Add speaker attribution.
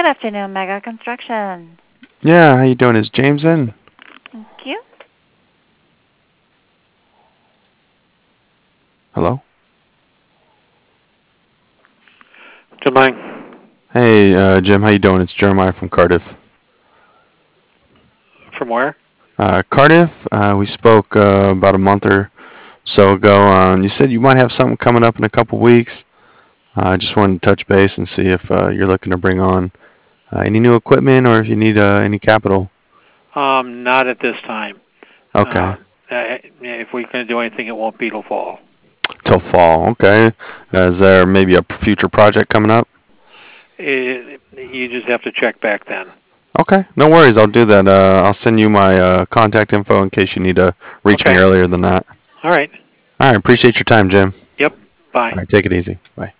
Speaker 1: afternoon, Mega Construction.
Speaker 2: Yeah, how you doing? Is James in?
Speaker 1: Thank you.
Speaker 2: Hello?
Speaker 3: Good morning.
Speaker 2: Hey, Jim, how you doing? It's Jeremiah from Cardiff.
Speaker 3: From where?
Speaker 2: Cardiff, we spoke about a month or so ago. You said you might have something coming up in a couple weeks. I just wanted to touch base and see if you're looking to bring on any new equipment or if you need any capital.
Speaker 3: Not at this time.
Speaker 2: Okay.
Speaker 3: If we're going to do anything, it won't be till fall.
Speaker 2: Till fall. Okay. Is there maybe a future project coming up?
Speaker 3: You just have to check back then.
Speaker 2: Okay. No worries. I'll do that. I'll send you my contact info in case you need to reach me
Speaker 3: Okay.
Speaker 2: earlier than that.
Speaker 3: All right.
Speaker 2: All right. Appreciate your time, Jim.
Speaker 3: Yep. Bye.
Speaker 2: All right. Take it easy. Bye.